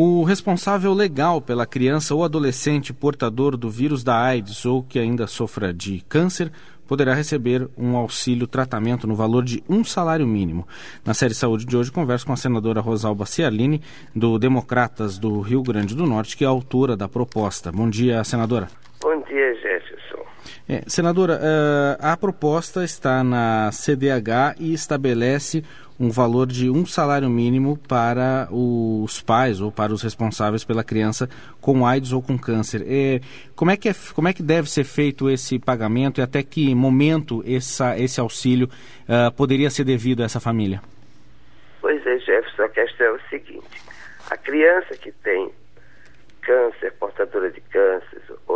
O responsável legal pela criança ou adolescente portador do vírus da AIDS ou que ainda sofra de câncer poderá receber um auxílio tratamento no valor de um salário mínimo. Na série Saúde de hoje, converso com a senadora Rosalba Ciarline, do Democratas do Rio Grande do Norte, que é a autora da proposta. Bom dia, senadora. Bom dia, Jefferson. Senadora, a proposta está na CDH e estabelece um valor de um salário mínimo para os pais ou para os responsáveis pela criança com AIDS ou com câncer. Como é que deve ser feito esse pagamento e até que momento esse auxílio poderia ser devido a essa família? Pois é, Jefferson, a questão é o seguinte: a criança que tem câncer, portadora de câncer ou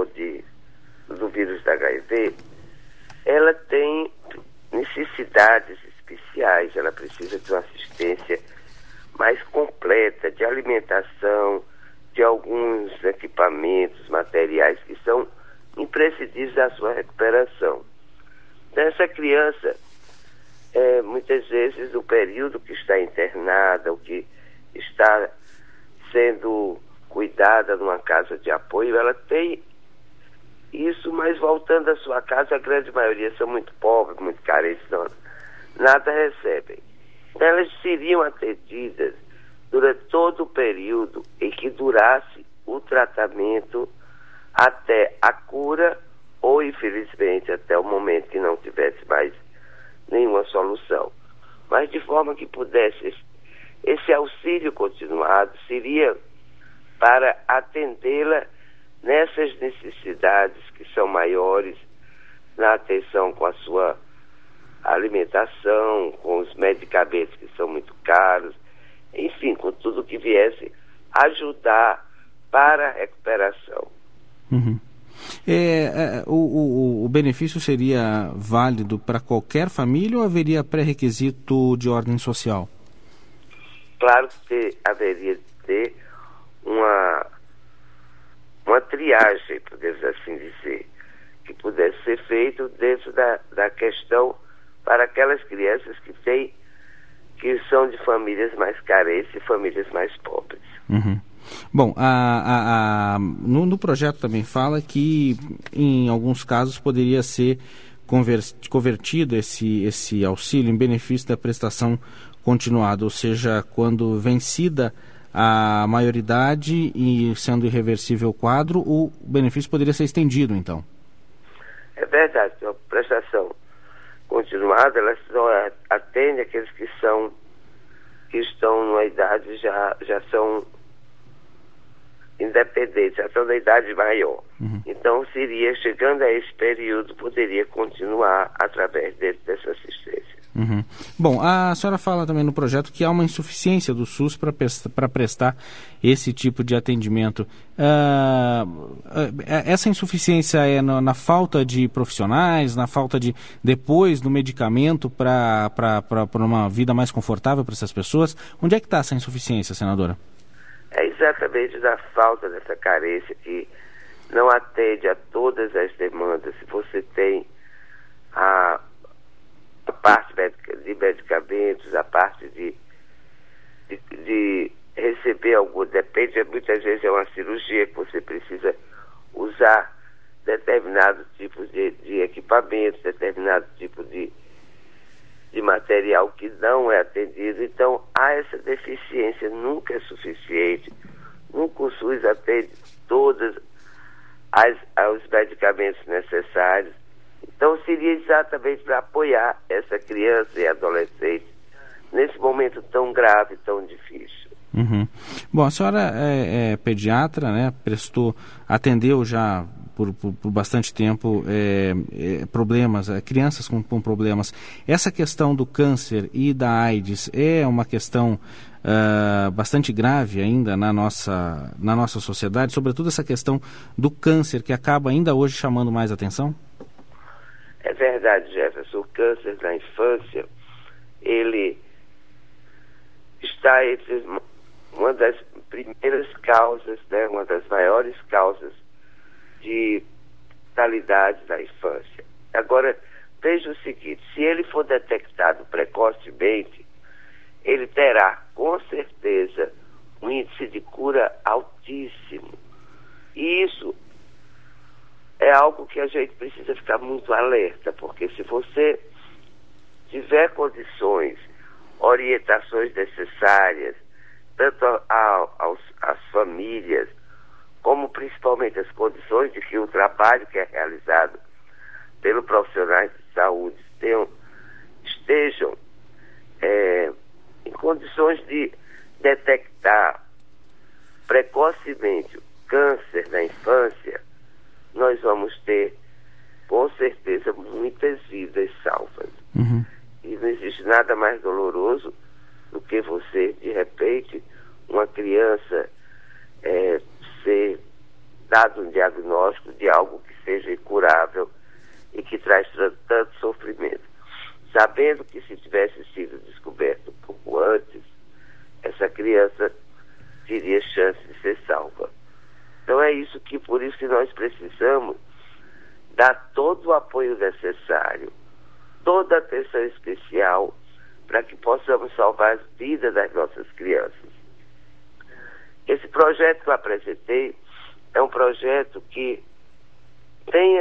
do vírus da HIV, ela tem necessidades especiais, ela precisa de uma assistência mais completa de alimentação, de alguns equipamentos, materiais que são imprescindíveis à sua recuperação. Então, essa criança, muitas vezes, o período que está internada, o que está sendo cuidada numa casa de apoio, ela tem isso, mas voltando à sua casa, a grande maioria são muito pobres, muito carentes, nada recebem. Então, elas seriam atendidas durante todo o período em que durasse o tratamento até a cura ou, infelizmente, até o momento que não tivesse mais nenhuma solução. Mas de forma que pudesse, esse auxílio continuado seria para atendê-la nessas necessidades que são maiores, na atenção com a sua alimentação, com os medicamentos que são muito caros, enfim, com tudo que viesse ajudar para a recuperação. Uhum. O benefício seria válido para qualquer família ou haveria pré-requisito de ordem social? Claro que haveria de ter uma triagem, podemos assim dizer, que pudesse ser feito dentro da questão para aquelas crianças que são de famílias mais carentes e famílias mais pobres. Uhum. Bom, no projeto também fala que em alguns casos poderia ser convertido esse auxílio em benefício da prestação continuada, ou seja, quando vencida a maioridade e sendo irreversível o quadro, o benefício poderia ser estendido, então. É verdade, a prestação continuada, ela só atende aqueles que estão numa idade, já são independentes, já estão na idade maior. Uhum. Então, chegando a esse período, poderia continuar através dessa assistência. Uhum. Bom, a senhora fala também no projeto que há uma insuficiência do SUS para prestar esse tipo de atendimento. Essa insuficiência é na falta de profissionais, na falta de, depois, do medicamento para uma vida mais confortável para essas pessoas? Onde é que está essa insuficiência, senadora? É exatamente da falta dessa carência que não atende a todas as demandas. Se você tem a parte de medicamentos, a parte de receber algo, depende, muitas vezes é uma cirurgia que você precisa usar determinado tipo de equipamento, determinado tipo de material que não é atendido. Então, há essa deficiência, nunca é suficiente. Nunca o SUS atende todos os medicamentos necessários. Então, seria exatamente para apoiar essa criança e adolescente nesse momento tão grave, tão difícil. Uhum. Bom, a senhora é pediatra, né? Atendeu já por bastante tempo problemas, crianças com problemas. Essa questão do câncer e da AIDS é uma questão bastante grave ainda na nossa sociedade, sobretudo essa questão do câncer, que acaba ainda hoje chamando mais atenção? É verdade, Jefferson. O câncer na infância, ele está entre uma das primeiras causas, né, uma das maiores causas de mortalidade na infância. Agora, veja o seguinte: se ele for detectado precocemente, ele terá, com certeza, um índice de cura altíssimo. E isso é algo que a gente precisa ficar muito alerta, porque se você tiver condições, orientações necessárias, tanto às famílias, como principalmente as condições de que o trabalho que é realizado pelos profissionais de saúde estejam em condições de detectar precocemente o câncer na infância, nós vamos ter, com certeza, muitas vidas salvas. Uhum. E não existe nada mais doloroso do que você, de repente, uma criança ser dado um diagnóstico de algo que seja incurável e que traz tanto sofrimento. Sabendo que se tivesse sido descoberto um pouco antes, essa criança teria chance de ser salva. Então por isso que nós precisamos dar todo o apoio necessário, toda a atenção especial para que possamos salvar as vidas das nossas crianças. Esse projeto que eu apresentei é um projeto que tem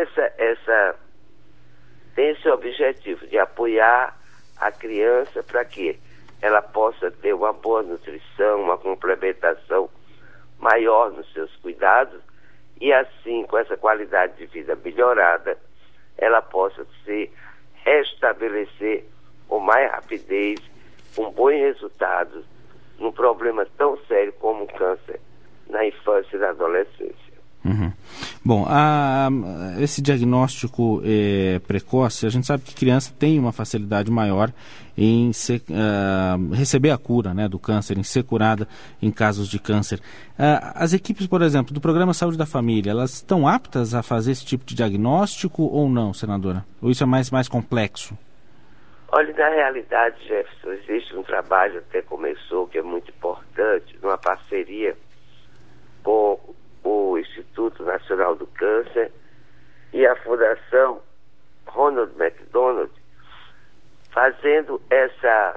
esse objetivo de apoiar a criança para que ela possa ter uma boa nutrição, uma complementação maior nos seus cuidados e assim, com essa qualidade de vida melhorada, ela possa se restabelecer com mais rapidez, com bons resultados, num problema tão sério como o câncer na infância e na adolescência. Uhum. Bom, esse diagnóstico precoce, a gente sabe que criança tem uma facilidade maior em receber a cura, né, do câncer, em ser curada em casos de câncer. As equipes, por exemplo, do Programa Saúde da Família, elas estão aptas a fazer esse tipo de diagnóstico ou não, senadora? Ou isso é mais complexo? Olha, na realidade, Jefferson, existe um trabalho, até começou, que é muito importante, numa parceria com o Instituto Nacional do Câncer e a Fundação Ronald McDonald, fazendo essa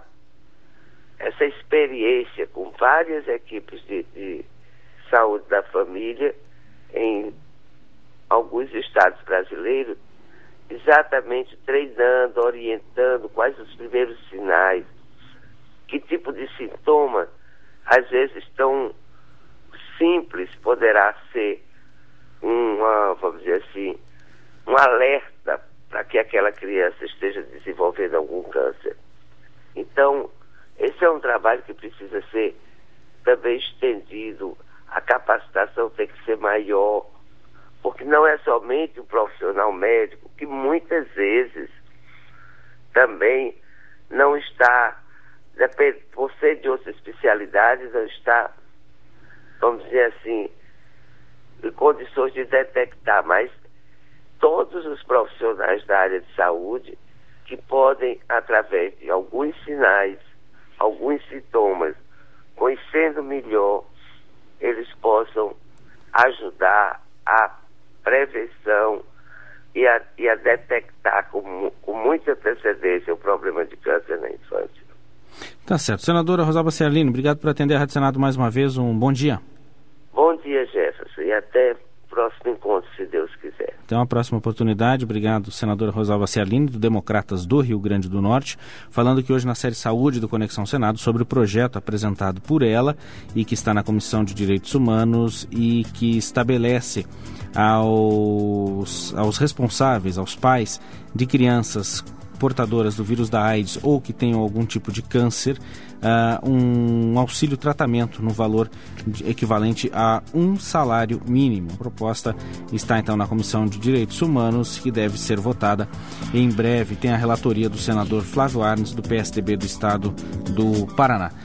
experiência com várias equipes de saúde da família em alguns estados brasileiros, exatamente treinando, orientando quais os primeiros sinais, que tipo de sintoma, às vezes tão simples, poderá ser vamos dizer assim, um alerta para que aquela criança esteja desenvolvendo algum câncer. Então, esse é um trabalho que precisa ser também estendido, a capacitação tem que ser maior, porque não é somente o profissional médico, que muitas vezes também não está, por ser de outra especialidade, não está, vamos dizer assim, em condições de detectar, mas todos os profissionais da área de saúde que podem, através de alguns sinais, alguns sintomas, conhecendo melhor, eles possam ajudar a prevenção e a detectar com muita antecedência o problema de câncer na infância. Tá certo. Senadora Rosalba Ciarlini, obrigado por atender a Rádio Senado mais uma vez. Um bom dia. Bom dia, Jefferson, e até o próximo encontro, se Deus quiser. Até uma próxima oportunidade. Obrigado, senadora Rosalba Ciarlini, do Democratas do Rio Grande do Norte, falando aqui hoje na série Saúde do Conexão Senado sobre o projeto apresentado por ela e que está na Comissão de Direitos Humanos e que estabelece aos responsáveis, aos pais de crianças portadoras do vírus da AIDS ou que tenham algum tipo de câncer, um auxílio tratamento no valor equivalente a um salário mínimo. A proposta está então na Comissão de Direitos Humanos, que deve ser votada em breve. Tem a relatoria do senador Flávio Arnes, do PSDB do Estado do Paraná.